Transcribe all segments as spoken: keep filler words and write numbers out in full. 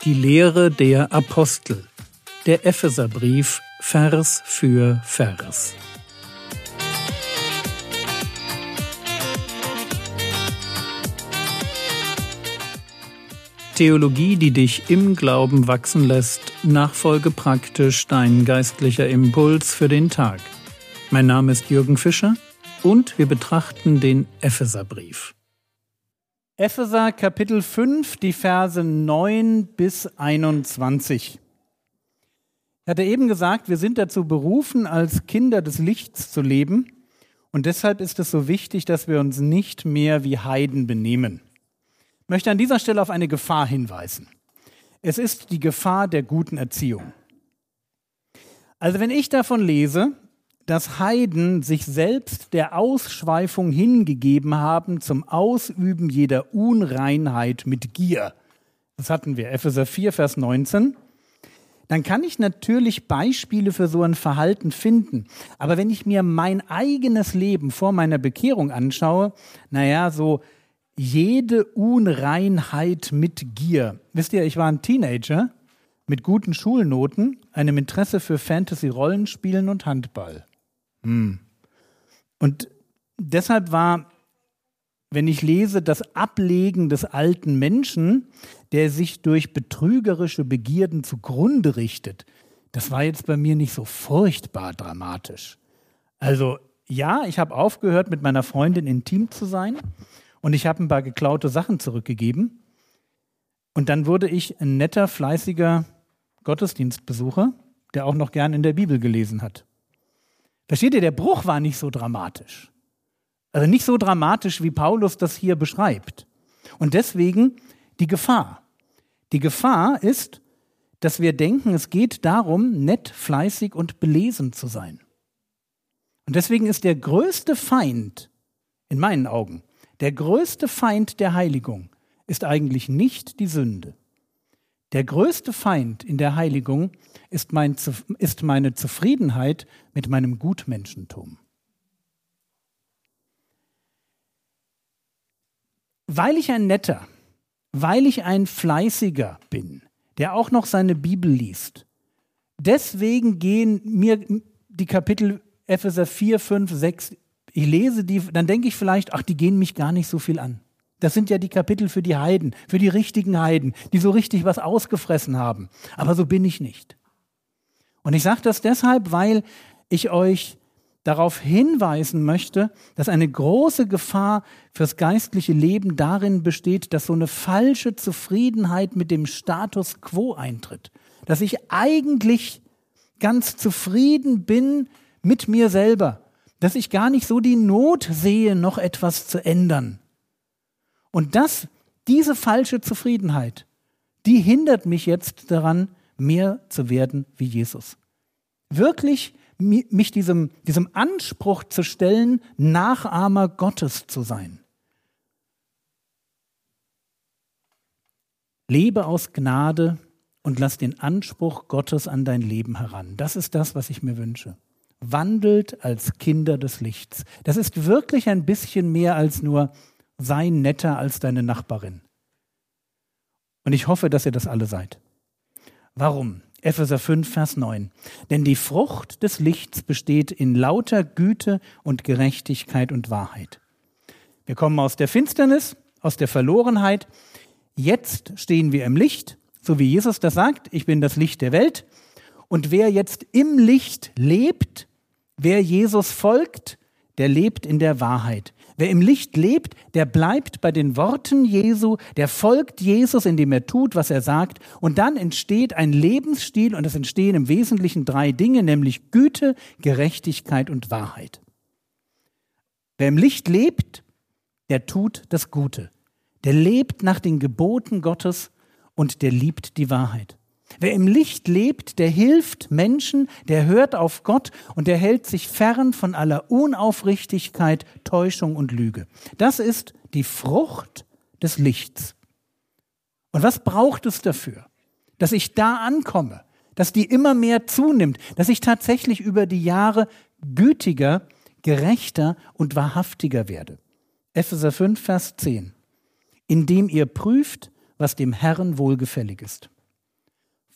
Die Lehre der Apostel. Der Epheserbrief, Vers für Vers. Theologie, die dich im Glauben wachsen lässt, nachfolge praktisch dein geistlicher Impuls für den Tag. Mein Name ist Jürgen Fischer und wir betrachten den Epheserbrief. Epheser Kapitel fünf, die Verse neun bis einundzwanzig. Ich hatte eben gesagt, wir sind dazu berufen, als Kinder des Lichts zu leben, und deshalb ist es so wichtig, dass wir uns nicht mehr wie Heiden benehmen. Ich möchte an dieser Stelle auf eine Gefahr hinweisen. Es ist die Gefahr der guten Erziehung. Also wenn ich davon lese, dass Heiden sich selbst der Ausschweifung hingegeben haben zum Ausüben jeder Unreinheit mit Gier, das hatten wir, Epheser vier, Vers neunzehn, dann kann ich natürlich Beispiele für so ein Verhalten finden. Aber wenn ich mir mein eigenes Leben vor meiner Bekehrung anschaue, naja, so jede Unreinheit mit Gier. Wisst ihr, ich war ein Teenager mit guten Schulnoten, einem Interesse für Fantasy-Rollenspielen und Handball. Hm. Und deshalb war, wenn ich lese, das Ablegen des alten Menschen, der sich durch betrügerische Begierden zugrunde richtet, das war jetzt bei mir nicht so furchtbar dramatisch. Also ja, ich habe aufgehört, mit meiner Freundin intim zu sein. Und ich habe ein paar geklaute Sachen zurückgegeben. Und dann wurde ich ein netter, fleißiger Gottesdienstbesucher, der auch noch gern in der Bibel gelesen hat. Versteht ihr, der Bruch war nicht so dramatisch. Also nicht so dramatisch, wie Paulus das hier beschreibt. Und deswegen die Gefahr. Die Gefahr ist, dass wir denken, es geht darum, nett, fleißig und belesen zu sein. Und deswegen ist der größte Feind, in meinen Augen, der größte Feind der Heiligung ist eigentlich nicht die Sünde. Der größte Feind in der Heiligung ist, mein, ist meine Zufriedenheit mit meinem Gutmenschentum. Weil ich ein Netter, weil ich ein Fleißiger bin, der auch noch seine Bibel liest, deswegen gehen mir die Kapitel Epheser vier, fünf, sechs, ich lese die, dann denke ich vielleicht, ach, die gehen mich gar nicht so viel an. Das sind ja die Kapitel für die Heiden, für die richtigen Heiden, die so richtig was ausgefressen haben. Aber so bin ich nicht. Und ich sage das deshalb, weil ich euch darauf hinweisen möchte, dass eine große Gefahr fürs geistliche Leben darin besteht, dass so eine falsche Zufriedenheit mit dem Status quo eintritt. Dass ich eigentlich ganz zufrieden bin mit mir selber. Dass ich gar nicht so die Not sehe, noch etwas zu ändern. Und das, diese falsche Zufriedenheit, die hindert mich jetzt daran, mehr zu werden wie Jesus. Wirklich mich diesem, diesem Anspruch zu stellen, Nachahmer Gottes zu sein. Lebe aus Gnade und lass den Anspruch Gottes an dein Leben heran. Das ist das, was ich mir wünsche. Wandelt als Kinder des Lichts. Das ist wirklich ein bisschen mehr als nur sei netter als deine Nachbarin. Und ich hoffe, dass ihr das alle seid. Warum? Epheser fünf, Vers neun. Denn die Frucht des Lichts besteht in lauter Güte und Gerechtigkeit und Wahrheit. Wir kommen aus der Finsternis, aus der Verlorenheit. Jetzt stehen wir im Licht, so wie Jesus das sagt, ich bin das Licht der Welt. Und wer jetzt im Licht lebt, wer Jesus folgt, der lebt in der Wahrheit. Wer im Licht lebt, der bleibt bei den Worten Jesu, der folgt Jesus, indem er tut, was er sagt. Und dann entsteht ein Lebensstil und es entstehen im Wesentlichen drei Dinge, nämlich Güte, Gerechtigkeit und Wahrheit. Wer im Licht lebt, der tut das Gute. Der lebt nach den Geboten Gottes und der liebt die Wahrheit. Wer im Licht lebt, der hilft Menschen, der hört auf Gott und der hält sich fern von aller Unaufrichtigkeit, Täuschung und Lüge. Das ist die Frucht des Lichts. Und was braucht es dafür? Dass ich da ankomme, dass die immer mehr zunimmt, dass ich tatsächlich über die Jahre gütiger, gerechter und wahrhaftiger werde. Epheser fünf, Vers zehn. Indem ihr prüft, was dem Herrn wohlgefällig ist.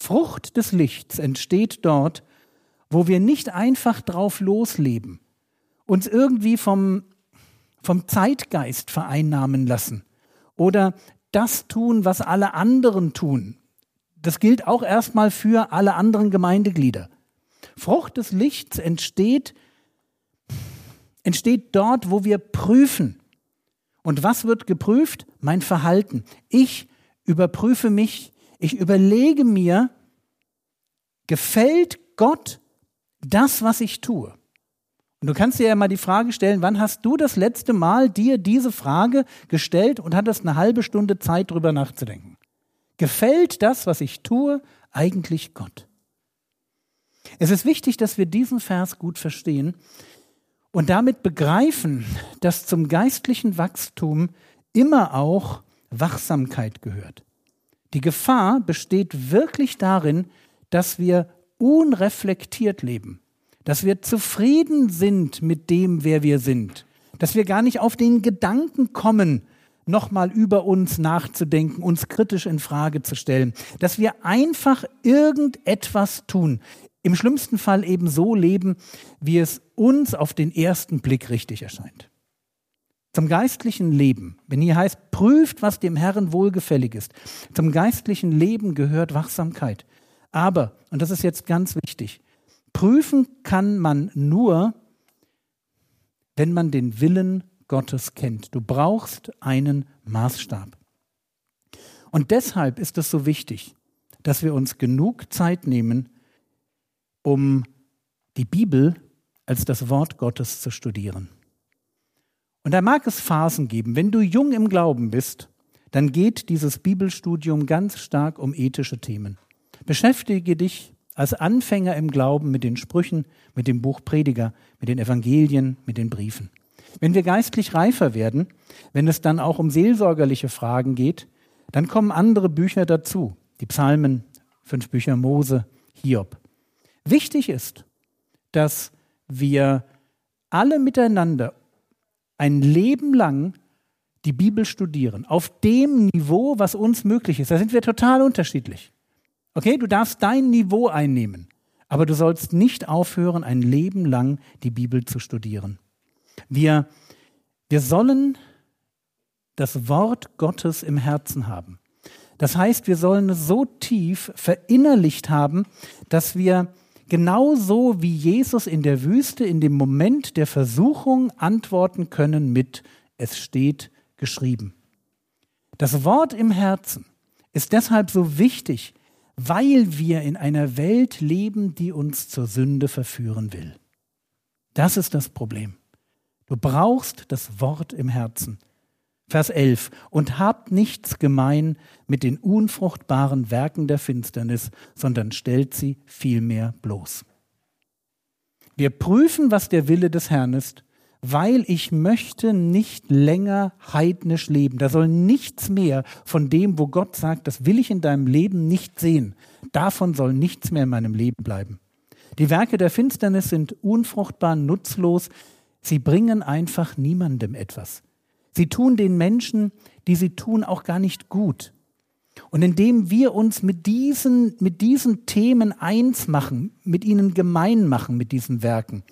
Frucht des Lichts entsteht dort, wo wir nicht einfach drauf losleben, uns irgendwie vom, vom Zeitgeist vereinnahmen lassen oder das tun, was alle anderen tun. Das gilt auch erstmal für alle anderen Gemeindeglieder. Frucht des Lichts entsteht, entsteht dort, wo wir prüfen. Und was wird geprüft? Mein Verhalten. Ich überprüfe mich, ich überlege mir, gefällt Gott das, was ich tue? Und du kannst dir ja mal die Frage stellen, wann hast du das letzte Mal dir diese Frage gestellt und hattest eine halbe Stunde Zeit, drüber nachzudenken? Gefällt das, was ich tue, eigentlich Gott? Es ist wichtig, dass wir diesen Vers gut verstehen und damit begreifen, dass zum geistlichen Wachstum immer auch Wachsamkeit gehört. Die Gefahr besteht wirklich darin, dass wir unreflektiert leben, dass wir zufrieden sind mit dem, wer wir sind, dass wir gar nicht auf den Gedanken kommen, nochmal über uns nachzudenken, uns kritisch in Frage zu stellen, dass wir einfach irgendetwas tun, im schlimmsten Fall eben so leben, wie es uns auf den ersten Blick richtig erscheint. Zum geistlichen Leben, wenn hier heißt, prüft, was dem Herrn wohlgefällig ist, zum geistlichen Leben gehört Wachsamkeit. Aber, und das ist jetzt ganz wichtig, prüfen kann man nur, wenn man den Willen Gottes kennt. Du brauchst einen Maßstab. Und deshalb ist es so wichtig, dass wir uns genug Zeit nehmen, um die Bibel als das Wort Gottes zu studieren. Und da mag es Phasen geben. Wenn du jung im Glauben bist, dann geht dieses Bibelstudium ganz stark um ethische Themen. Beschäftige dich als Anfänger im Glauben mit den Sprüchen, mit dem Buch Prediger, mit den Evangelien, mit den Briefen. Wenn wir geistlich reifer werden, wenn es dann auch um seelsorgerliche Fragen geht, dann kommen andere Bücher dazu. Die Psalmen, fünf Bücher Mose, Hiob. Wichtig ist, dass wir alle miteinander ein Leben lang die Bibel studieren, auf dem Niveau, was uns möglich ist. Da sind wir total unterschiedlich. Okay, du darfst dein Niveau einnehmen, aber du sollst nicht aufhören, ein Leben lang die Bibel zu studieren. Wir, wir sollen das Wort Gottes im Herzen haben. Das heißt, wir sollen es so tief verinnerlicht haben, dass wir genauso wie Jesus in der Wüste in dem Moment der Versuchung antworten können mit „Es steht geschrieben". Das Wort im Herzen ist deshalb so wichtig, weil wir in einer Welt leben, die uns zur Sünde verführen will. Das ist das Problem. Du brauchst das Wort im Herzen. Vers elf. Und habt nichts gemein mit den unfruchtbaren Werken der Finsternis, sondern stellt sie vielmehr bloß. Wir prüfen, was der Wille des Herrn ist, weil ich möchte nicht länger heidnisch leben. Da soll nichts mehr von dem, wo Gott sagt, das will ich in deinem Leben nicht sehen. Davon soll nichts mehr in meinem Leben bleiben. Die Werke der Finsternis sind unfruchtbar, nutzlos. Sie bringen einfach niemandem etwas. Sie tun den Menschen, die sie tun, auch gar nicht gut. Und indem wir uns mit diesen, mit diesen Themen eins machen, mit ihnen gemein machen, mit diesen Werken,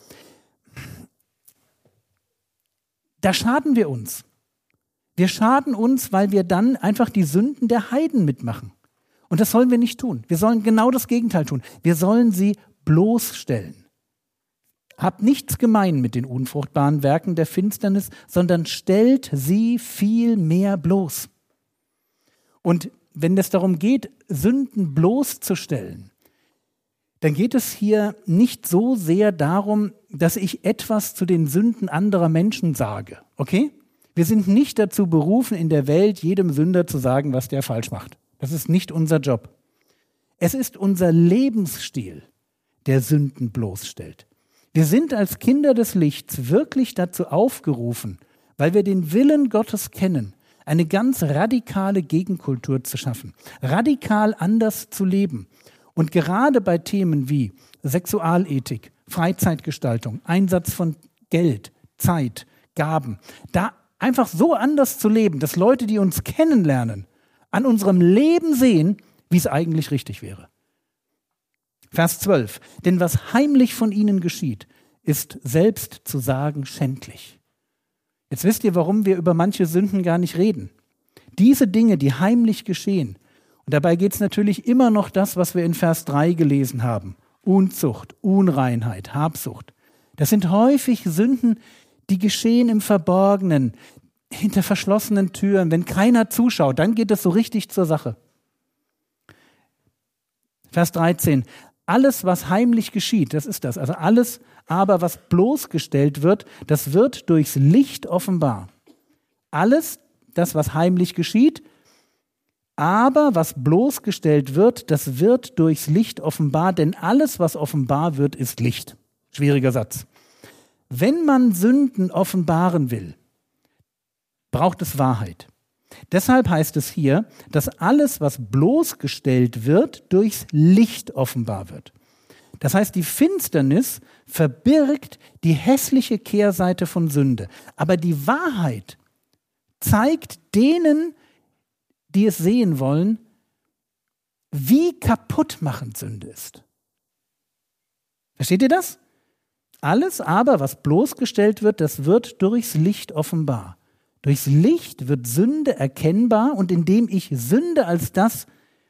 da schaden wir uns. Wir schaden uns, weil wir dann einfach die Sünden der Heiden mitmachen. Und das sollen wir nicht tun. Wir sollen genau das Gegenteil tun. Wir sollen sie bloßstellen. Habt nichts gemein mit den unfruchtbaren Werken der Finsternis, sondern stellt sie viel mehr bloß. Und wenn es darum geht, Sünden bloßzustellen, dann geht es hier nicht so sehr darum, dass ich etwas zu den Sünden anderer Menschen sage. Okay? Wir sind nicht dazu berufen, in der Welt jedem Sünder zu sagen, was der falsch macht. Das ist nicht unser Job. Es ist unser Lebensstil, der Sünden bloßstellt. Wir sind als Kinder des Lichts wirklich dazu aufgerufen, weil wir den Willen Gottes kennen, eine ganz radikale Gegenkultur zu schaffen, radikal anders zu leben. Und gerade bei Themen wie Sexualethik, Freizeitgestaltung, Einsatz von Geld, Zeit, Gaben, da einfach so anders zu leben, dass Leute, die uns kennenlernen, an unserem Leben sehen, wie es eigentlich richtig wäre. Vers zwölf. Denn was heimlich von ihnen geschieht, ist selbst zu sagen schändlich. Jetzt wisst ihr, warum wir über manche Sünden gar nicht reden. Diese Dinge, die heimlich geschehen, und dabei geht es natürlich immer noch das, was wir in Vers drei gelesen haben. Unzucht, Unreinheit, Habsucht. Das sind häufig Sünden, die geschehen im Verborgenen, hinter verschlossenen Türen. Wenn keiner zuschaut, dann geht es so richtig zur Sache. Vers dreizehn. Alles, was heimlich geschieht, das ist das. Also alles, aber was bloßgestellt wird, das wird durchs Licht offenbar. Alles, das, was heimlich geschieht, aber was bloßgestellt wird, das wird durchs Licht offenbar, denn alles, was offenbar wird, ist Licht. Schwieriger Satz. Wenn man Sünden offenbaren will, braucht es Wahrheit. Deshalb heißt es hier, dass alles, was bloßgestellt wird, durchs Licht offenbar wird. Das heißt, die Finsternis verbirgt die hässliche Kehrseite von Sünde. Aber die Wahrheit zeigt denen, die es sehen wollen, wie kaputtmachend Sünde ist. Versteht ihr das? Alles aber, was bloßgestellt wird, das wird durchs Licht offenbar. Durchs Licht wird Sünde erkennbar und indem ich Sünde als das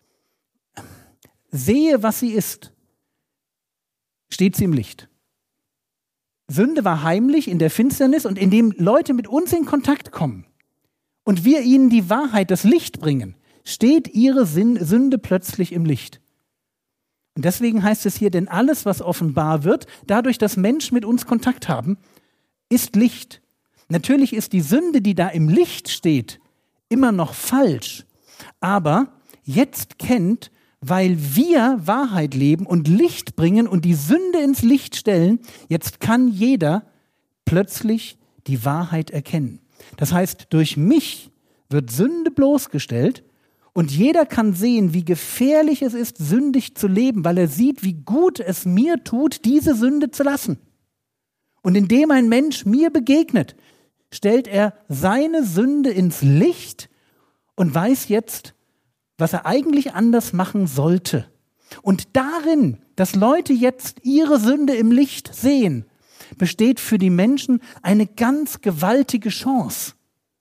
sehe, was sie ist, steht sie im Licht. Sünde war heimlich in der Finsternis und indem Leute mit uns in Kontakt kommen und wir ihnen die Wahrheit, das Licht bringen, steht ihre Sünde plötzlich im Licht. Und deswegen heißt es hier, denn alles, was offenbar wird, dadurch, dass Menschen mit uns Kontakt haben, ist Licht. Natürlich ist die Sünde, die da im Licht steht, immer noch falsch. Aber jetzt kennt, weil wir Wahrheit leben und Licht bringen und die Sünde ins Licht stellen, jetzt kann jeder plötzlich die Wahrheit erkennen. Das heißt, durch mich wird Sünde bloßgestellt und jeder kann sehen, wie gefährlich es ist, sündig zu leben, weil er sieht, wie gut es mir tut, diese Sünde zu lassen. Und indem ein Mensch mir begegnet, stellt er seine Sünde ins Licht und weiß jetzt, was er eigentlich anders machen sollte. Und darin, dass Leute jetzt ihre Sünde im Licht sehen, besteht für die Menschen eine ganz gewaltige Chance.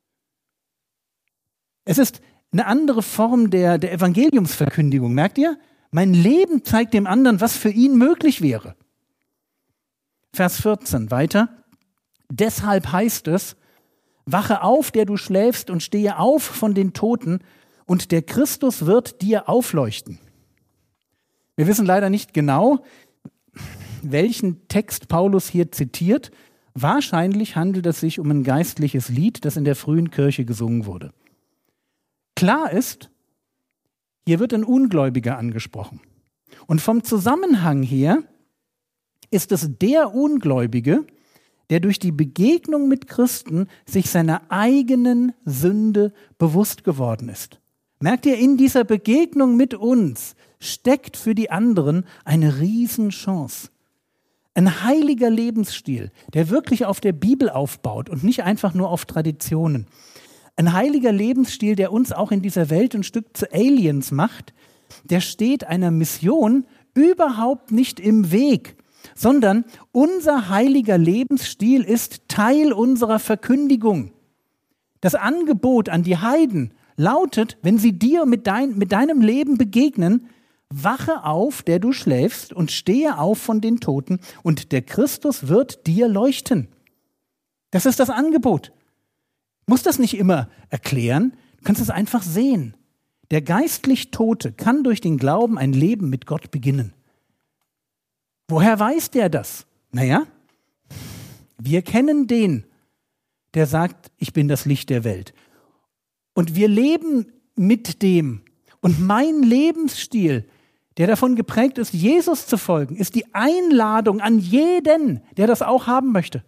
Es ist eine andere Form der, der Evangeliumsverkündigung, merkt ihr? Mein Leben zeigt dem anderen, was für ihn möglich wäre. Vers vierzehn weiter. Deshalb heißt es, wache auf, der du schläfst, und stehe auf von den Toten, und der Christus wird dir aufleuchten. Wir wissen leider nicht genau, welchen Text Paulus hier zitiert. Wahrscheinlich handelt es sich um ein geistliches Lied, das in der frühen Kirche gesungen wurde. Klar ist, hier wird ein Ungläubiger angesprochen. Und vom Zusammenhang her ist es der Ungläubige, der durch die Begegnung mit Christen sich seiner eigenen Sünde bewusst geworden ist. Merkt ihr, in dieser Begegnung mit uns steckt für die anderen eine Riesenchance. Ein heiliger Lebensstil, der wirklich auf der Bibel aufbaut und nicht einfach nur auf Traditionen. Ein heiliger Lebensstil, der uns auch in dieser Welt ein Stück zu Aliens macht, der steht einer Mission überhaupt nicht im Weg, sondern unser heiliger Lebensstil ist Teil unserer Verkündigung. Das Angebot an die Heiden lautet, wenn sie dir mit, dein, mit deinem Leben begegnen, wache auf, der du schläfst, und stehe auf von den Toten, und der Christus wird dir leuchten. Das ist das Angebot. Du musst das nicht immer erklären, du kannst es einfach sehen. Der geistlich Tote kann durch den Glauben ein Leben mit Gott beginnen. Woher weiß der das? Naja, wir kennen den, der sagt, ich bin das Licht der Welt. Und wir leben mit dem. Und mein Lebensstil, der davon geprägt ist, Jesus zu folgen, ist die Einladung an jeden, der das auch haben möchte.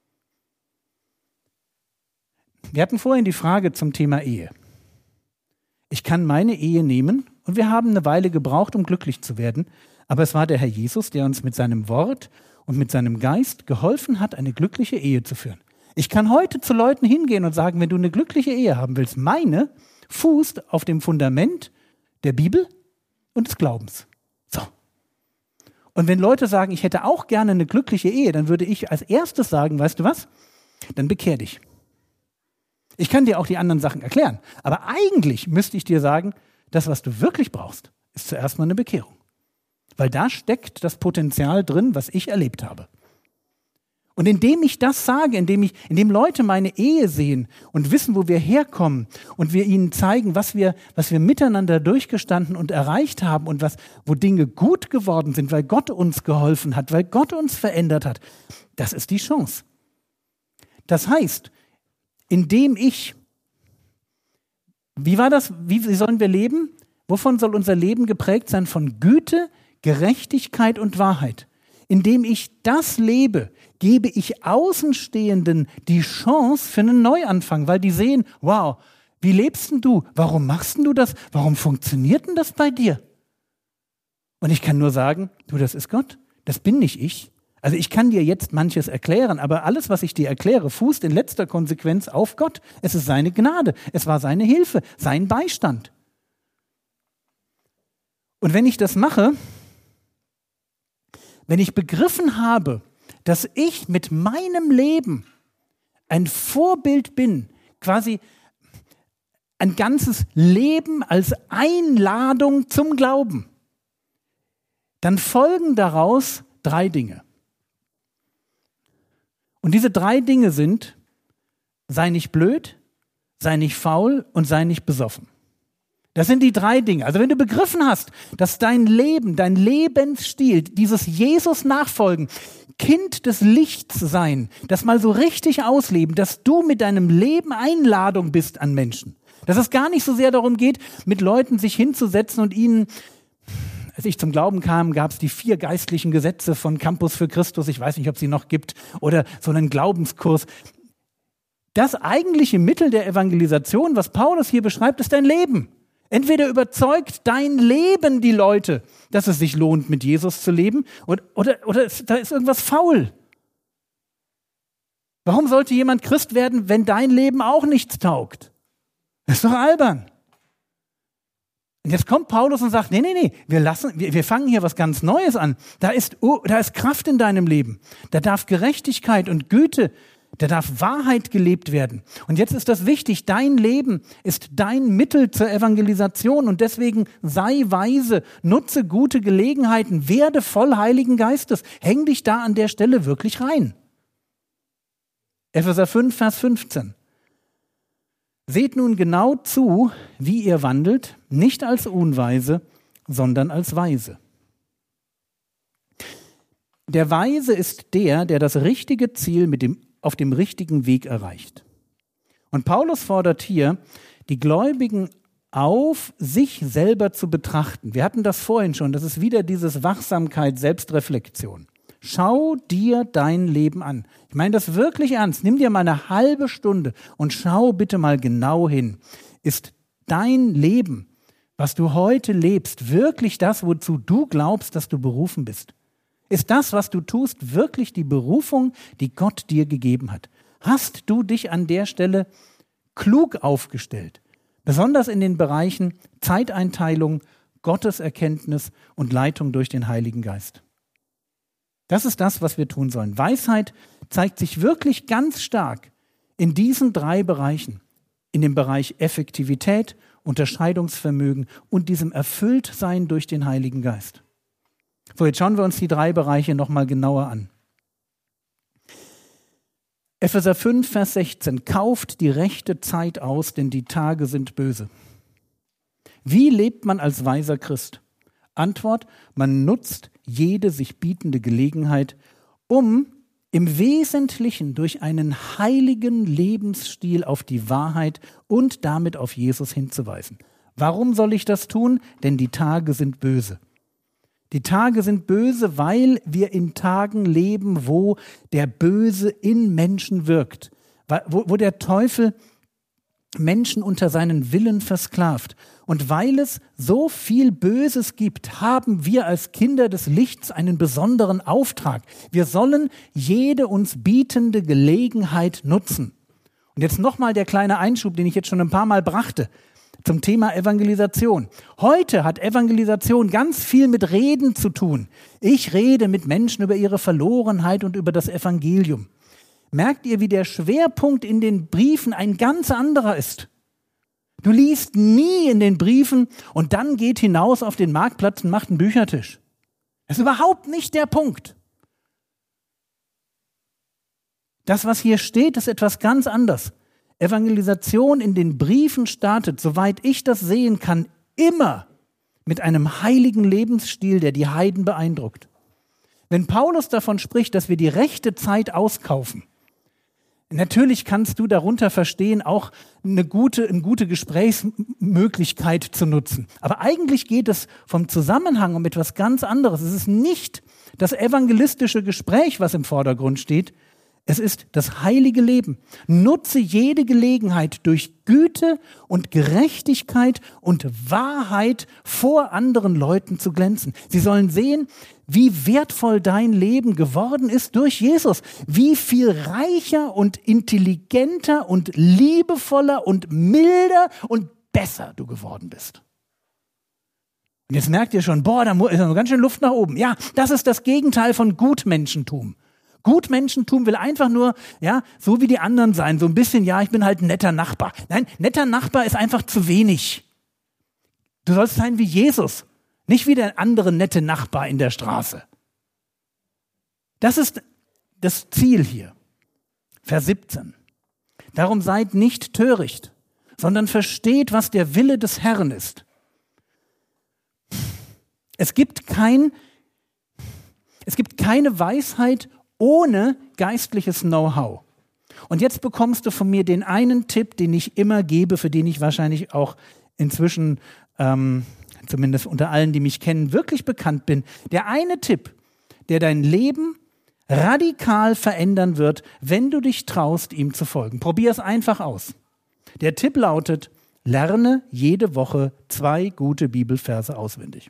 Wir hatten vorhin die Frage zum Thema Ehe. Ich kann meine Ehe nehmen und wir haben eine Weile gebraucht, um glücklich zu werden. Aber es war der Herr Jesus, der uns mit seinem Wort und mit seinem Geist geholfen hat, eine glückliche Ehe zu führen. Ich kann heute zu Leuten hingehen und sagen, wenn du eine glückliche Ehe haben willst, meine fußt auf dem Fundament der Bibel und des Glaubens. So. Und wenn Leute sagen, ich hätte auch gerne eine glückliche Ehe, dann würde ich als erstes sagen, weißt du was? Dann bekehr dich. Ich kann dir auch die anderen Sachen erklären. Aber eigentlich müsste ich dir sagen, das, was du wirklich brauchst, ist zuerst mal eine Bekehrung. Weil da steckt das Potenzial drin, was ich erlebt habe. Und indem ich das sage, indem ich, indem Leute meine Ehe sehen und wissen, wo wir herkommen und wir ihnen zeigen, was wir, was wir miteinander durchgestanden und erreicht haben und was, wo Dinge gut geworden sind, weil Gott uns geholfen hat, weil Gott uns verändert hat, das ist die Chance. Das heißt, indem ich, wie war das, wie, wie sollen wir leben? Wovon soll unser Leben geprägt sein? Von Güte, Gerechtigkeit und Wahrheit. Indem ich das lebe, gebe ich Außenstehenden die Chance für einen Neuanfang, weil die sehen, wow, wie lebst denn du? Warum machst denn du das? Warum funktioniert denn das bei dir? Und ich kann nur sagen, du, das ist Gott, das bin nicht ich. Also ich kann dir jetzt manches erklären, aber alles, was ich dir erkläre, fußt in letzter Konsequenz auf Gott. Es ist seine Gnade, es war seine Hilfe, sein Beistand. Und wenn ich das mache, wenn ich begriffen habe, dass ich mit meinem Leben ein Vorbild bin, quasi ein ganzes Leben als Einladung zum Glauben, dann folgen daraus drei Dinge. Und diese drei Dinge sind, sei nicht blöd, sei nicht faul und sei nicht besoffen. Das sind die drei Dinge. Also wenn du begriffen hast, dass dein Leben, dein Lebensstil, dieses Jesus-Nachfolgen, Kind des Lichts sein, das mal so richtig ausleben, dass du mit deinem Leben Einladung bist an Menschen. Dass es gar nicht so sehr darum geht, mit Leuten sich hinzusetzen und ihnen, als ich zum Glauben kam, gab es die vier geistlichen Gesetze von Campus für Christus, ich weiß nicht, ob es sie noch gibt, oder so einen Glaubenskurs. Das eigentliche Mittel der Evangelisation, was Paulus hier beschreibt, ist dein Leben. Entweder überzeugt dein Leben die Leute, dass es sich lohnt, mit Jesus zu leben, oder, oder, oder da ist irgendwas faul. Warum sollte jemand Christ werden, wenn dein Leben auch nichts taugt? Das ist doch albern. Und jetzt kommt Paulus und sagt, nee, nee, nee, wir, lassen, wir, wir fangen hier was ganz Neues an. Da ist, oh, da ist Kraft in deinem Leben. Da darf Gerechtigkeit und Güte, da darf Wahrheit gelebt werden. Und jetzt ist das wichtig, dein Leben ist dein Mittel zur Evangelisation und deswegen sei weise, nutze gute Gelegenheiten, werde voll Heiligen Geistes. Häng dich da an der Stelle wirklich rein. Epheser fünf, Vers fünfzehn. Seht nun genau zu, wie ihr wandelt, nicht als Unweise, sondern als Weise. Der Weise ist der, der das richtige Ziel mit dem, auf dem richtigen Weg erreicht. Und Paulus fordert hier die Gläubigen auf, sich selber zu betrachten. Wir hatten das vorhin schon, das ist wieder dieses Wachsamkeit, Selbstreflexion. Schau dir dein Leben an. Ich meine das wirklich ernst. Nimm dir mal eine halbe Stunde und schau bitte mal genau hin. Ist dein Leben, was du heute lebst, wirklich das, wozu du glaubst, dass du berufen bist? Ist das, was du tust, wirklich die Berufung, die Gott dir gegeben hat? Hast du dich an der Stelle klug aufgestellt? Besonders in den Bereichen Zeiteinteilung, Gotteserkenntnis und Leitung durch den Heiligen Geist. Das ist das, was wir tun sollen. Weisheit zeigt sich wirklich ganz stark in diesen drei Bereichen. In dem Bereich Effektivität, Unterscheidungsvermögen und diesem Erfülltsein durch den Heiligen Geist. So, jetzt schauen wir uns die drei Bereiche nochmal genauer an. Epheser fünf, Vers sechzehn. Kauft die rechte Zeit aus, denn die Tage sind böse. Wie lebt man als weiser Christ? Antwort, man nutzt jede sich bietende Gelegenheit, um im Wesentlichen durch einen heiligen Lebensstil auf die Wahrheit und damit auf Jesus hinzuweisen. Warum soll ich das tun? Denn die Tage sind böse. Die Tage sind böse, weil wir in Tagen leben, wo der Böse in Menschen wirkt, wo, wo der Teufel Menschen unter seinen Willen versklavt. Und weil es so viel Böses gibt, haben wir als Kinder des Lichts einen besonderen Auftrag. Wir sollen jede uns bietende Gelegenheit nutzen. Und jetzt nochmal der kleine Einschub, den ich jetzt schon ein paar Mal brachte. zum Thema Evangelisation. Heute hat Evangelisation ganz viel mit Reden zu tun. Ich rede mit Menschen über ihre Verlorenheit und über das Evangelium. Merkt ihr, wie der Schwerpunkt in den Briefen ein ganz anderer ist? Du liest nie in den Briefen und dann geht hinaus auf den Marktplatz und macht einen Büchertisch. Das ist überhaupt nicht der Punkt. Das, was hier steht, ist etwas ganz anderes. Evangelisation in den Briefen startet, soweit ich das sehen kann, immer mit einem heiligen Lebensstil, der die Heiden beeindruckt. Wenn Paulus davon spricht, dass wir die rechte Zeit auskaufen, natürlich kannst du darunter verstehen, auch eine gute, eine gute Gesprächsmöglichkeit zu nutzen. Aber eigentlich geht es vom Zusammenhang um etwas ganz anderes. Es ist nicht das evangelistische Gespräch, was im Vordergrund steht. Es ist das heilige Leben. Nutze jede Gelegenheit, durch Güte und Gerechtigkeit und Wahrheit vor anderen Leuten zu glänzen. Sie sollen sehen, wie wertvoll dein Leben geworden ist durch Jesus. Wie viel reicher und intelligenter und liebevoller und milder und besser du geworden bist. Und jetzt merkt ihr schon, boah, da ist noch ganz schön Luft nach oben. Ja, das ist das Gegenteil von Gutmenschentum. Gutmenschentum will einfach nur, ja, so wie die anderen sein, so ein bisschen, ja, ich bin halt ein netter Nachbar. Nein, netter Nachbar ist einfach zu wenig. Du sollst sein wie Jesus, nicht wie der andere nette Nachbar in der Straße. Das ist das Ziel hier. Vers siebzehn. Darum seid nicht töricht, sondern versteht, was der Wille des Herrn ist. Es gibt kein, es gibt keine Weisheit ohne geistliches Know-how. Und jetzt bekommst du von mir den einen Tipp, den ich immer gebe, für den ich wahrscheinlich auch inzwischen, ähm, zumindest unter allen, die mich kennen, wirklich bekannt bin. Der eine Tipp, der dein Leben radikal verändern wird, wenn du dich traust, ihm zu folgen. Probier es einfach aus. Der Tipp lautet, lerne jede Woche zwei gute Bibelverse auswendig.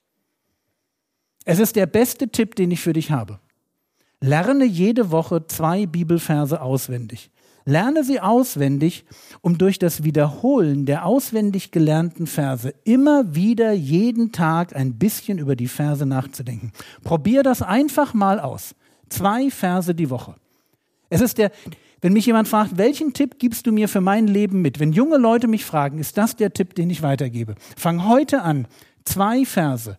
Es ist der beste Tipp, den ich für dich habe. Lerne jede Woche zwei Bibelverse auswendig. Lerne sie auswendig, um durch das Wiederholen der auswendig gelernten Verse immer wieder jeden Tag ein bisschen über die Verse nachzudenken. Probier das einfach mal aus. Zwei Verse die Woche. Es ist der, wenn mich jemand fragt, welchen Tipp gibst du mir für mein Leben mit? Wenn junge Leute mich fragen, ist das der Tipp, den ich weitergebe? Fang heute an, zwei Verse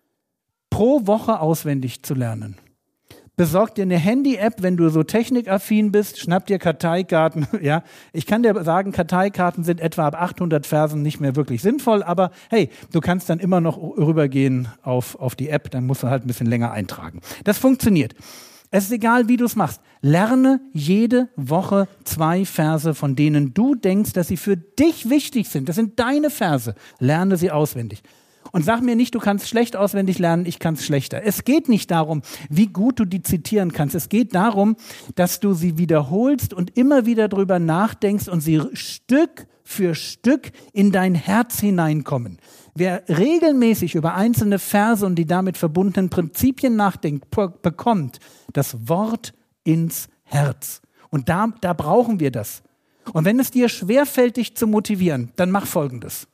pro Woche auswendig zu lernen. Besorg dir eine Handy-App, wenn du so technikaffin bist, schnapp dir Karteikarten. Ja, ich kann dir sagen, Karteikarten sind etwa ab achthundert Versen nicht mehr wirklich sinnvoll, aber hey, du kannst dann immer noch rübergehen auf, auf die App, dann musst du halt ein bisschen länger eintragen. Das funktioniert. Es ist egal, wie du es machst. Lerne jede Woche zwei Verse, von denen du denkst, dass sie für dich wichtig sind. Das sind deine Verse. Lerne sie auswendig. Und sag mir nicht, du kannst schlecht auswendig lernen, ich kann es schlechter. Es geht nicht darum, wie gut du die zitieren kannst. Es geht darum, dass du sie wiederholst und immer wieder drüber nachdenkst und sie Stück für Stück in dein Herz hineinkommen. Wer regelmäßig über einzelne Verse und die damit verbundenen Prinzipien nachdenkt, bekommt das Wort ins Herz. Und da, da brauchen wir das. Und wenn es dir schwerfällt, dich zu motivieren, dann mach Folgendes.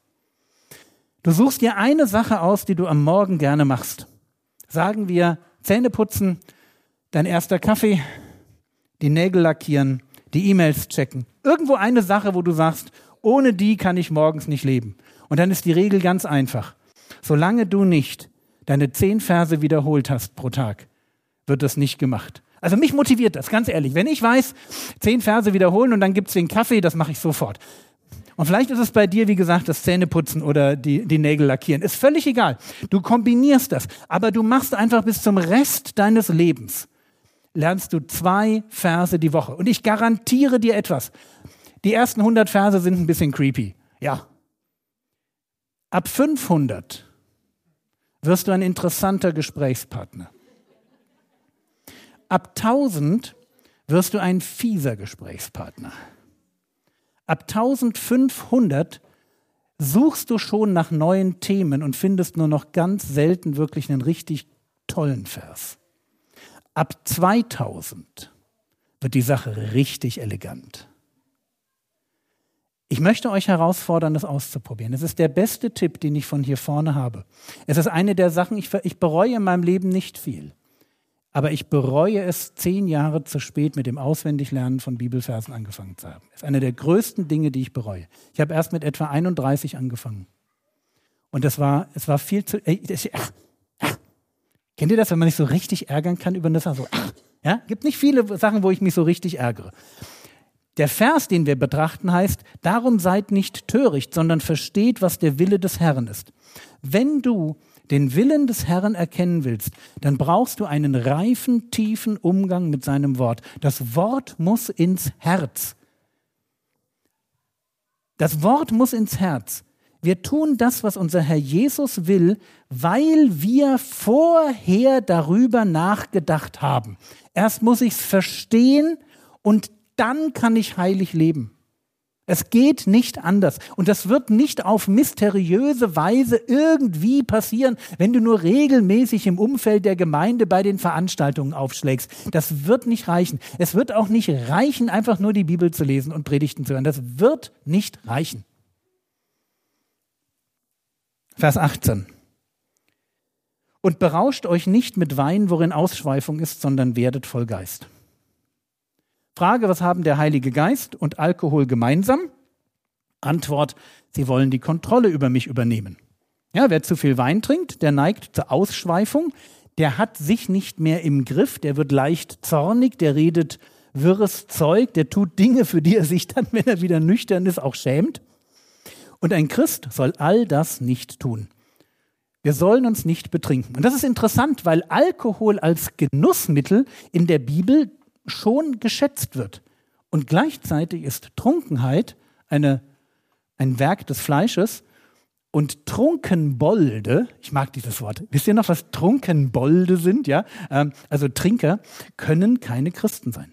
Du suchst dir eine Sache aus, die du am Morgen gerne machst. Sagen wir, Zähne putzen, dein erster Kaffee, die Nägel lackieren, die E-Mails checken. Irgendwo eine Sache, wo du sagst, ohne die kann ich morgens nicht leben. Und dann ist die Regel ganz einfach. Solange du nicht deine zehn Verse wiederholt hast pro Tag, wird das nicht gemacht. Also mich motiviert das, ganz ehrlich. Wenn ich weiß, zehn Verse wiederholen und dann gibt's den Kaffee, das mache ich sofort. Und vielleicht ist es bei dir, wie gesagt, das Zähneputzen oder die, die Nägel lackieren. Ist völlig egal. Du kombinierst das. Aber du machst einfach bis zum Rest deines Lebens, lernst du zwei Verse die Woche. Und ich garantiere dir etwas. Die ersten hundert Verse sind ein bisschen creepy. Ja. Ab fünfhundert wirst du ein interessanter Gesprächspartner. Ab tausend wirst du ein fieser Gesprächspartner. Ab eintausendfünfhundert suchst du schon nach neuen Themen und findest nur noch ganz selten wirklich einen richtig tollen Vers. Ab zweitausend wird die Sache richtig elegant. Ich möchte euch herausfordern, das auszuprobieren. Es ist der beste Tipp, den ich von hier vorne habe. Es ist eine der Sachen, ich, ich bereue in meinem Leben nicht viel. Aber ich bereue es, zehn Jahre zu spät mit dem Auswendiglernen von Bibelversen angefangen zu haben. Das ist eine der größten Dinge, die ich bereue. Ich habe erst mit etwa einunddreißig angefangen. Und das war, es war viel zu... Ey, das, ach, ach. Kennt ihr das, wenn man sich so richtig ärgern kann über eine Sache? So, ach, ja? Gibt nicht viele Sachen, wo ich mich so richtig ärgere. Der Vers, den wir betrachten, heißt, darum seid nicht töricht, sondern versteht, was der Wille des Herrn ist. Wenn du den Willen des Herrn erkennen willst, dann brauchst du einen reifen, tiefen Umgang mit seinem Wort. Das Wort muss ins Herz. Das Wort muss ins Herz. Wir tun das, was unser Herr Jesus will, weil wir vorher darüber nachgedacht haben. Erst muss ich es verstehen und dann kann ich heilig leben. Es geht nicht anders. Und das wird nicht auf mysteriöse Weise irgendwie passieren, wenn du nur regelmäßig im Umfeld der Gemeinde bei den Veranstaltungen aufschlägst. Das wird nicht reichen. Es wird auch nicht reichen, einfach nur die Bibel zu lesen und Predigten zu hören. Das wird nicht reichen. Vers achtzehn. Und berauscht euch nicht mit Wein, worin Ausschweifung ist, sondern werdet voll Geist. Frage, was haben der Heilige Geist und Alkohol gemeinsam? Antwort, sie wollen die Kontrolle über mich übernehmen. Ja, wer zu viel Wein trinkt, der neigt zur Ausschweifung, der hat sich nicht mehr im Griff, der wird leicht zornig, der redet wirres Zeug, der tut Dinge, für die er sich dann, wenn er wieder nüchtern ist, auch schämt. Und ein Christ soll all das nicht tun. Wir sollen uns nicht betrinken. Und das ist interessant, weil Alkohol als Genussmittel in der Bibel schon geschätzt wird. Und gleichzeitig ist Trunkenheit eine, ein Werk des Fleisches und Trunkenbolde, ich mag dieses Wort, wisst ihr noch, was Trunkenbolde sind? Ja? Also Trinker können keine Christen sein.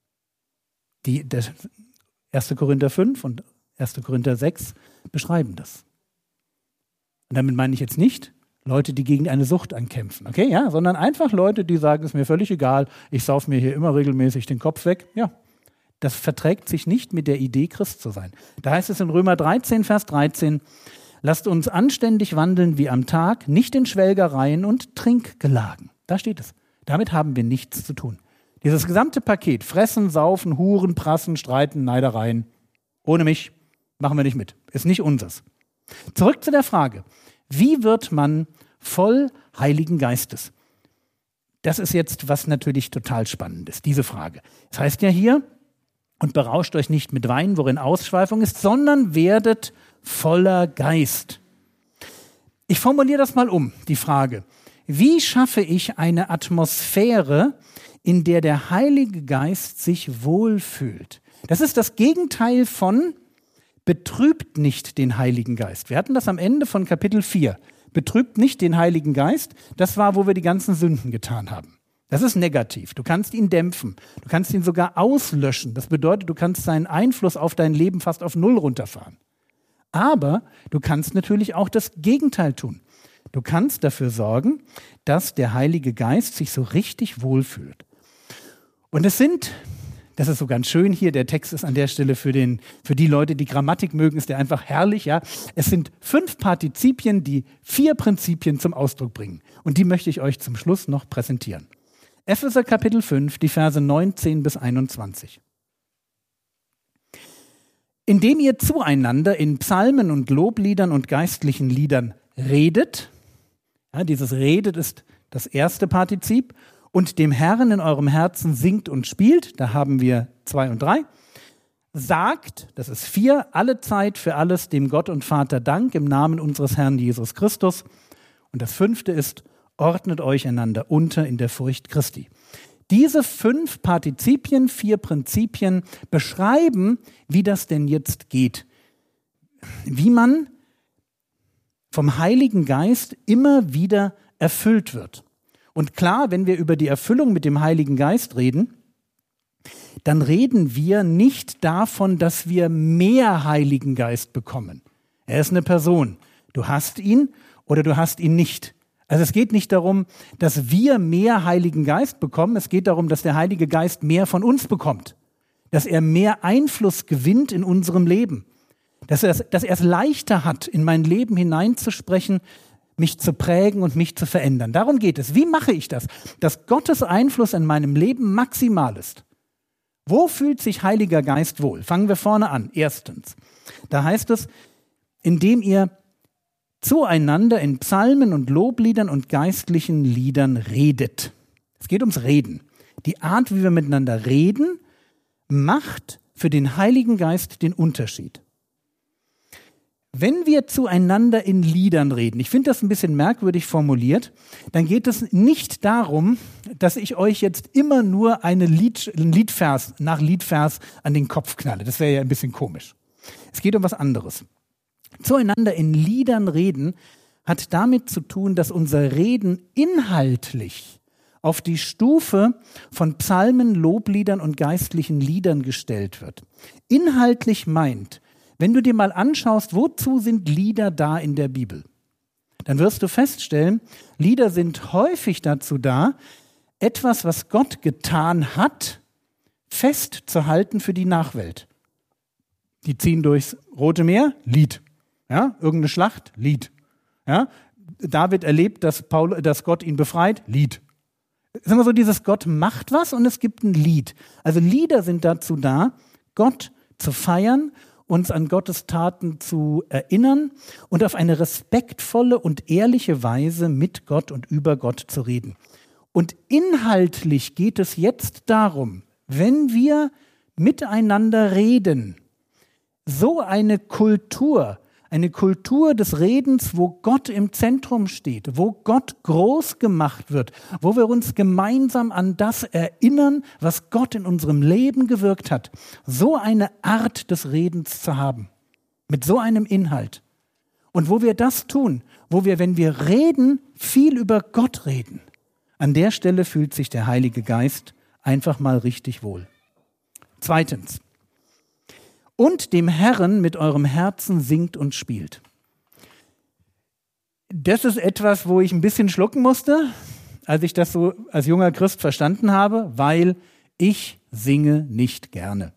Die, der erster Korinther fünf und erster Korinther sechs beschreiben das. Und damit meine ich jetzt nicht Leute, die gegen eine Sucht ankämpfen, okay, ja, sondern einfach Leute, die sagen, es ist mir völlig egal, ich sauf mir hier immer regelmäßig den Kopf weg. Ja, das verträgt sich nicht mit der Idee, Christ zu sein. Da heißt es in Römer dreizehn, Vers dreizehn, lasst uns anständig wandeln wie am Tag, nicht in Schwelgereien und Trinkgelagen. Da steht es. Damit haben wir nichts zu tun. Dieses gesamte Paket, fressen, saufen, huren, prassen, streiten, Neidereien, ohne mich machen wir nicht mit. Ist nicht unseres. Zurück zu der Frage, wie wird man voll Heiligen Geistes? Das ist jetzt was natürlich total spannend ist, diese Frage. Es heißt ja hier, und berauscht euch nicht mit Wein, worin Ausschweifung ist, sondern werdet voller Geist. Ich formuliere das mal um, die Frage. Wie schaffe ich eine Atmosphäre, in der der Heilige Geist sich wohlfühlt? Das ist das Gegenteil von betrübt nicht den Heiligen Geist. Wir hatten das am Ende von Kapitel vier. Betrübt nicht den Heiligen Geist. Das war, wo wir die ganzen Sünden getan haben. Das ist negativ. Du kannst ihn dämpfen. Du kannst ihn sogar auslöschen. Das bedeutet, du kannst seinen Einfluss auf dein Leben fast auf Null runterfahren. Aber du kannst natürlich auch das Gegenteil tun. Du kannst dafür sorgen, dass der Heilige Geist sich so richtig wohlfühlt. Und es sind... Das ist so ganz schön hier. Der Text ist an der Stelle für, den, für die Leute, die Grammatik mögen, ist der einfach herrlich. Ja? Es sind fünf Partizipien, die vier Prinzipien zum Ausdruck bringen. Und die möchte ich euch zum Schluss noch präsentieren. Epheser Kapitel fünf, die Verse neunzehn bis einundzwanzig. Indem ihr zueinander in Psalmen und Lobliedern und geistlichen Liedern redet, ja, dieses redet ist das erste Partizip, und dem Herrn in eurem Herzen singt und spielt, da haben wir zwei und drei, sagt, das ist vier, alle Zeit für alles dem Gott und Vater Dank im Namen unseres Herrn Jesus Christus. Und das fünfte ist, ordnet euch einander unter in der Furcht Christi. Diese fünf Partizipien, vier Prinzipien beschreiben, wie das denn jetzt geht. Wie man vom Heiligen Geist immer wieder erfüllt wird. Und klar, wenn wir über die Erfüllung mit dem Heiligen Geist reden, dann reden wir nicht davon, dass wir mehr Heiligen Geist bekommen. Er ist eine Person. Du hast ihn oder du hast ihn nicht. Also es geht nicht darum, dass wir mehr Heiligen Geist bekommen. Es geht darum, dass der Heilige Geist mehr von uns bekommt. Dass er mehr Einfluss gewinnt in unserem Leben. Dass er, es, dass er es leichter hat, in mein Leben hineinzusprechen, mich zu prägen und mich zu verändern. Darum geht es. Wie mache ich das? Dass Gottes Einfluss in meinem Leben maximal ist. Wo fühlt sich Heiliger Geist wohl? Fangen wir vorne an. Erstens. Da heißt es, indem ihr zueinander in Psalmen und Lobliedern und geistlichen Liedern redet. Es geht ums Reden. Die Art, wie wir miteinander reden, macht für den Heiligen Geist den Unterschied. Wenn wir zueinander in Liedern reden, ich finde das ein bisschen merkwürdig formuliert, dann geht es nicht darum, dass ich euch jetzt immer nur eine Lied, ein Liedvers nach Liedvers an den Kopf knalle. Das wäre ja ein bisschen komisch. Es geht um was anderes. Zueinander in Liedern reden hat damit zu tun, dass unser Reden inhaltlich auf die Stufe von Psalmen, Lobliedern und geistlichen Liedern gestellt wird. Inhaltlich meint, wenn du dir mal anschaust, wozu sind Lieder da in der Bibel, dann wirst du feststellen, Lieder sind häufig dazu da, etwas, was Gott getan hat, festzuhalten für die Nachwelt. Die ziehen durchs Rote Meer, Lied. Ja, irgendeine Schlacht, Lied. Ja, David erlebt, dass, Paul, dass Gott ihn befreit, Lied. Es ist immer so, dieses Gott macht was und es gibt ein Lied. Also Lieder sind dazu da, Gott zu feiern, uns an Gottes Taten zu erinnern und auf eine respektvolle und ehrliche Weise mit Gott und über Gott zu reden. Und inhaltlich geht es jetzt darum, wenn wir miteinander reden, so eine Kultur, eine Kultur des Redens, wo Gott im Zentrum steht, wo Gott groß gemacht wird, wo wir uns gemeinsam an das erinnern, was Gott in unserem Leben gewirkt hat. So eine Art des Redens zu haben, mit so einem Inhalt. Und wo wir das tun, wo wir, wenn wir reden, viel über Gott reden. An der Stelle fühlt sich der Heilige Geist einfach mal richtig wohl. Zweitens. Und dem Herrn mit eurem Herzen singt und spielt. Das ist etwas, wo ich ein bisschen schlucken musste, als ich das so als junger Christ verstanden habe, weil ich singe nicht gerne.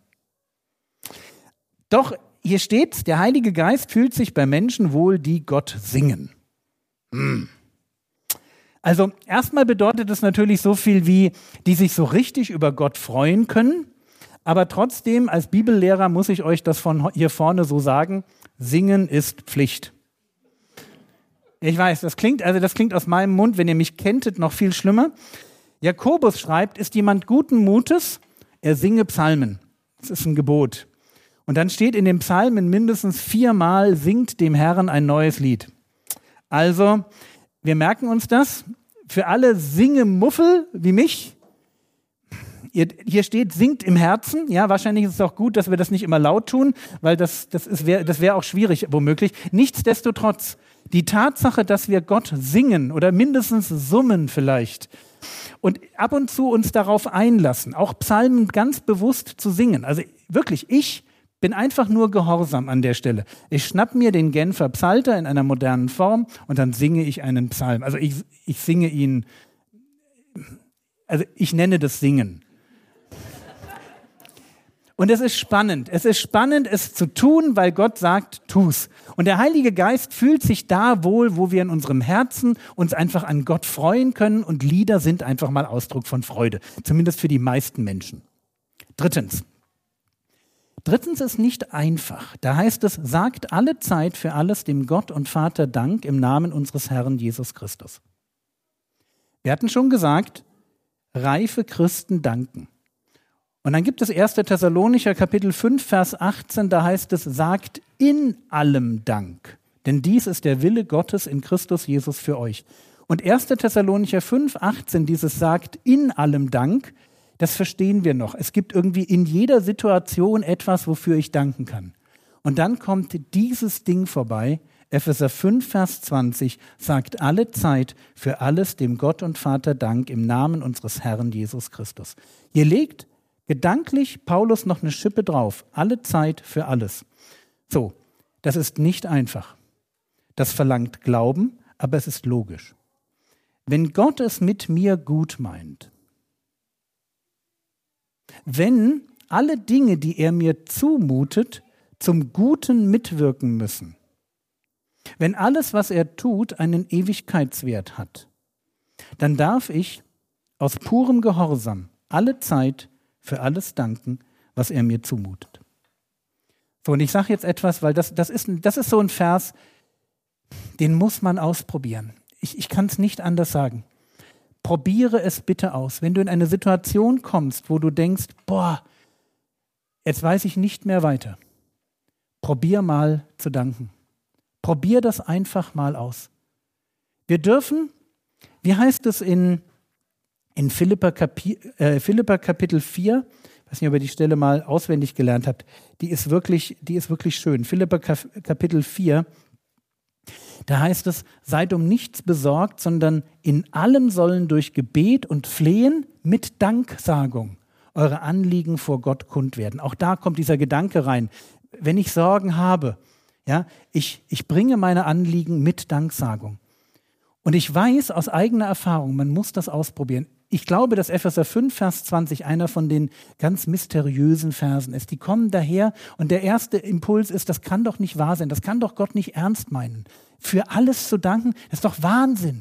Doch hier steht, der Heilige Geist fühlt sich bei Menschen wohl, die Gott singen. Hm. Also erstmal bedeutet es natürlich so viel wie, die sich so richtig über Gott freuen können. Aber trotzdem, als Bibellehrer muss ich euch das von hier vorne so sagen, singen ist Pflicht. Ich weiß, das klingt, also das klingt aus meinem Mund, wenn ihr mich kenntet, noch viel schlimmer. Jakobus schreibt, ist jemand guten Mutes, er singe Psalmen. Das ist ein Gebot. Und dann steht in den Psalmen mindestens viermal, singt dem Herrn ein neues Lied. Also, wir merken uns das. Für alle Singemuffel wie mich, hier steht, singt im Herzen. Ja, wahrscheinlich ist es auch gut, dass wir das nicht immer laut tun, weil das, das wäre das wär auch schwierig, womöglich. Nichtsdestotrotz, die Tatsache, dass wir Gott singen oder mindestens summen vielleicht und ab und zu uns darauf einlassen, auch Psalmen ganz bewusst zu singen. Also wirklich, ich bin einfach nur gehorsam an der Stelle. Ich schnapp mir den Genfer Psalter in einer modernen Form und dann singe ich einen Psalm. Also ich, ich singe ihn, also ich nenne das Singen. Und es ist spannend. Es ist spannend, es zu tun, weil Gott sagt, tu's. Und der Heilige Geist fühlt sich da wohl, wo wir in unserem Herzen uns einfach an Gott freuen können. Und Lieder sind einfach mal Ausdruck von Freude. Zumindest für die meisten Menschen. Drittens. Drittens ist nicht einfach. Da heißt es, sagt alle Zeit für alles dem Gott und Vater Dank im Namen unseres Herrn Jesus Christus. Wir hatten schon gesagt, reife Christen danken. Und dann gibt es erster Thessalonicher Kapitel fünf, Vers achtzehn, da heißt es, sagt in allem Dank, denn dies ist der Wille Gottes in Christus Jesus für euch. Und erster Thessalonicher fünf, achtzehn, dieses sagt in allem Dank, das verstehen wir noch. Es gibt irgendwie in jeder Situation etwas, wofür ich danken kann. Und dann kommt dieses Ding vorbei, Epheser fünf, Vers zwanzig, sagt alle Zeit für alles dem Gott und Vater Dank im Namen unseres Herrn Jesus Christus. Ihr legt gedanklich Paulus noch eine Schippe drauf. Alle Zeit für alles. So, das ist nicht einfach. Das verlangt Glauben, aber es ist logisch. Wenn Gott es mit mir gut meint, wenn alle Dinge, die er mir zumutet, zum Guten mitwirken müssen, wenn alles, was er tut, einen Ewigkeitswert hat, dann darf ich aus purem Gehorsam alle Zeit für alles danken, was er mir zumutet. So, und ich sage jetzt etwas, weil das, das, ist, das ist so ein Vers, den muss man ausprobieren. Ich, ich kann es nicht anders sagen. Probiere es bitte aus. Wenn du in eine Situation kommst, wo du denkst, boah, jetzt weiß ich nicht mehr weiter. Probier mal zu danken. Probier das einfach mal aus. Wir dürfen, wie heißt es in, in Philipper, Kapi, äh, Philipper Kapitel vier, ich weiß nicht, ob ihr die Stelle mal auswendig gelernt habt, die ist wirklich, die ist wirklich schön. Philipper Kapitel vier, da heißt es, seid um nichts besorgt, sondern in allem sollen durch Gebet und Flehen mit Danksagung eure Anliegen vor Gott kund werden. Auch da kommt dieser Gedanke rein. Wenn ich Sorgen habe, ja, ich, ich bringe meine Anliegen mit Danksagung. Und ich weiß aus eigener Erfahrung, man muss das ausprobieren. Ich glaube, dass Epheser fünf, Vers zwanzig einer von den ganz mysteriösen Versen ist. Die kommen daher und der erste Impuls ist, das kann doch nicht wahr sein, das kann doch Gott nicht ernst meinen. Für alles zu danken, das ist doch Wahnsinn.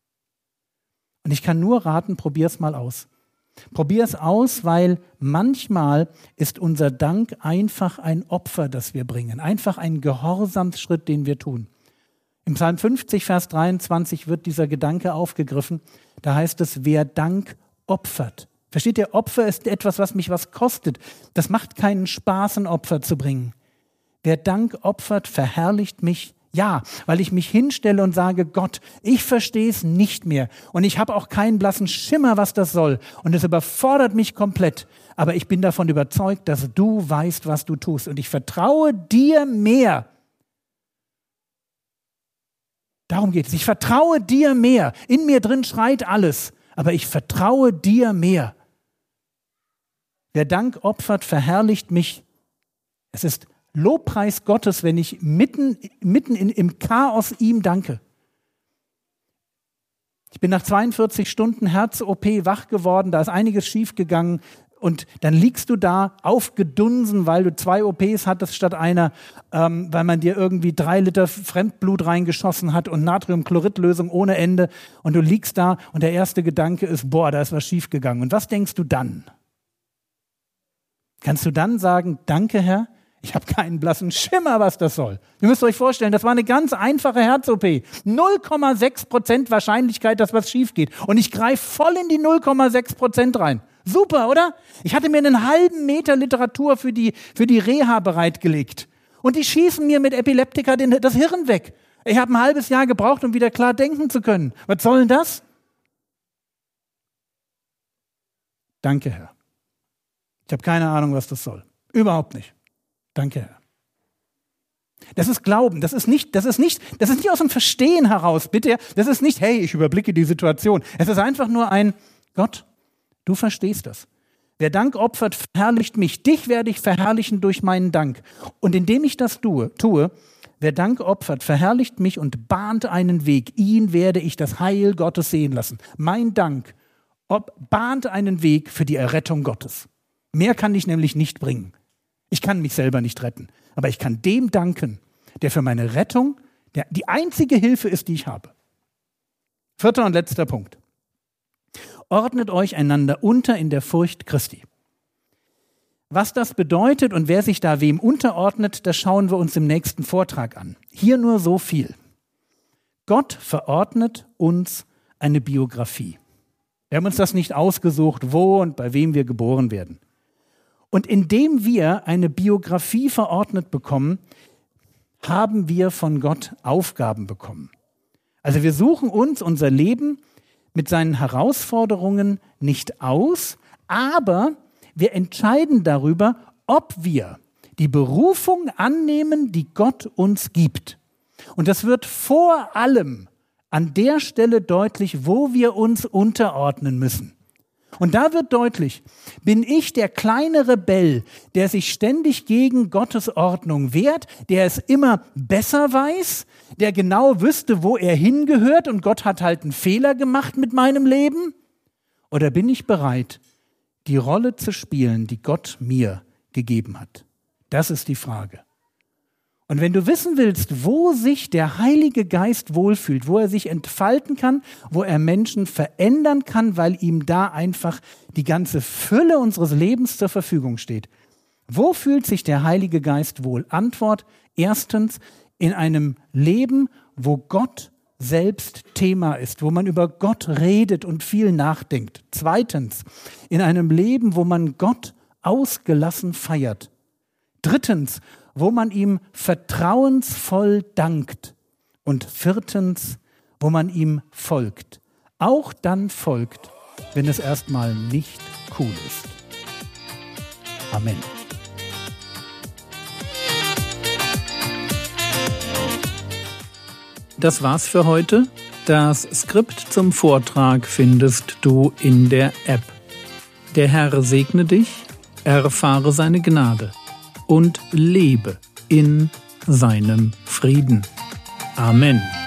Und ich kann nur raten, probier es mal aus. Probier es aus, weil manchmal ist unser Dank einfach ein Opfer, das wir bringen. Einfach ein Gehorsamsschritt, den wir tun. Im Psalm fünfzig, Vers dreiundzwanzig wird dieser Gedanke aufgegriffen. Da heißt es, wer Dank opfert. Versteht ihr, Opfer ist etwas, was mich was kostet. Das macht keinen Spaß, ein Opfer zu bringen. Wer Dank opfert, verherrlicht mich. Ja, weil ich mich hinstelle und sage, Gott, ich verstehe es nicht mehr und ich habe auch keinen blassen Schimmer, was das soll und es überfordert mich komplett, aber ich bin davon überzeugt, dass du weißt, was du tust und ich vertraue dir mehr. Darum geht es. Ich vertraue dir mehr. In mir drin schreit alles, aber ich vertraue dir mehr. Wer Dank opfert, verherrlicht mich. Es ist Lobpreis Gottes, wenn ich mitten, mitten in, im Chaos ihm danke. Ich bin nach zweiundvierzig Stunden Herz-O P wach geworden, da ist einiges schiefgegangen und dann liegst du da aufgedunsen, weil du zwei O Ps hattest statt einer, ähm, weil man dir irgendwie drei Liter Fremdblut reingeschossen hat und Natriumchloridlösung ohne Ende und du liegst da und der erste Gedanke ist, boah, da ist was schiefgegangen. Und was denkst du dann? Kannst du dann sagen, danke Herr? Ich habe keinen blassen Schimmer, was das soll. Ihr müsst euch vorstellen, das war eine ganz einfache Herz-O P. null Komma sechs Prozent Wahrscheinlichkeit, dass was schief geht. Und ich greife voll in die null Komma sechs Prozent rein. Super, oder? Ich hatte mir einen halben Meter Literatur für die, für die Reha bereitgelegt. Und die schießen mir mit Epileptika den, das Hirn weg. Ich habe ein halbes Jahr gebraucht, um wieder klar denken zu können. Was soll denn das? Danke, Herr. Ich habe keine Ahnung, was das soll. Überhaupt nicht. Danke, Herr. Das ist Glauben, das ist nicht, das ist nicht, das ist nicht aus dem Verstehen heraus, bitte. Das ist nicht, hey, ich überblicke die Situation. Es ist einfach nur ein, Gott, du verstehst das. Wer Dank opfert, verherrlicht mich. Dich werde ich verherrlichen durch meinen Dank. Und indem ich das tue, tue, wer Dank opfert, verherrlicht mich und bahnt einen Weg. Ihn werde ich das Heil Gottes sehen lassen. Mein Dank ob, bahnt einen Weg für die Errettung Gottes. Mehr kann ich nämlich nicht bringen. Ich kann mich selber nicht retten, aber ich kann dem danken, der für meine Rettung der, die einzige Hilfe ist, die ich habe. Vierter und letzter Punkt. Ordnet euch einander unter in der Furcht Christi. Was das bedeutet und wer sich da wem unterordnet, das schauen wir uns im nächsten Vortrag an. Hier nur so viel. Gott verordnet uns eine Biografie. Wir haben uns das nicht ausgesucht, wo und bei wem wir geboren werden. Und indem wir eine Biografie verordnet bekommen, haben wir von Gott Aufgaben bekommen. Also wir suchen uns unser Leben mit seinen Herausforderungen nicht aus, aber wir entscheiden darüber, ob wir die Berufung annehmen, die Gott uns gibt. Und das wird vor allem an der Stelle deutlich, wo wir uns unterordnen müssen. Und da wird deutlich, bin ich der kleine Rebell, der sich ständig gegen Gottes Ordnung wehrt, der es immer besser weiß, der genau wüsste, wo er hingehört und Gott hat halt einen Fehler gemacht mit meinem Leben? Oder bin ich bereit, die Rolle zu spielen, die Gott mir gegeben hat? Das ist die Frage. Und wenn du wissen willst, wo sich der Heilige Geist wohlfühlt, wo er sich entfalten kann, wo er Menschen verändern kann, weil ihm da einfach die ganze Fülle unseres Lebens zur Verfügung steht. Wo fühlt sich der Heilige Geist wohl? Antwort: Erstens, in einem Leben, wo Gott selbst Thema ist, wo man über Gott redet und viel nachdenkt. Zweitens, in einem Leben, wo man Gott ausgelassen feiert. Drittens, wo man ihm vertrauensvoll dankt. Und viertens, wo man ihm folgt. Auch dann folgt, wenn es erstmal nicht cool ist. Amen. Das war's für heute. Das Skript zum Vortrag findest du in der App. Der Herr segne dich, erfahre seine Gnade und lebe in seinem Frieden. Amen.